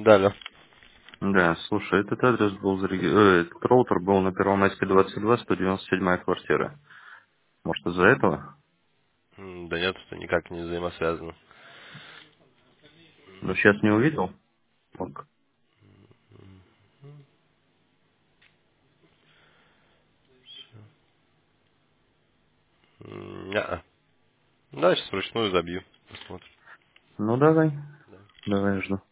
Да. Да, слушай, этот адрес был этот роутер был на Первомайской 22, 197 квартира. Может, из-за этого? Да нет, это никак не взаимосвязано. Ну, сейчас не увидел. Вот. Неа. Да, сейчас вручную забью. Посмотрим. Ну, давай. Да. Давай, жду.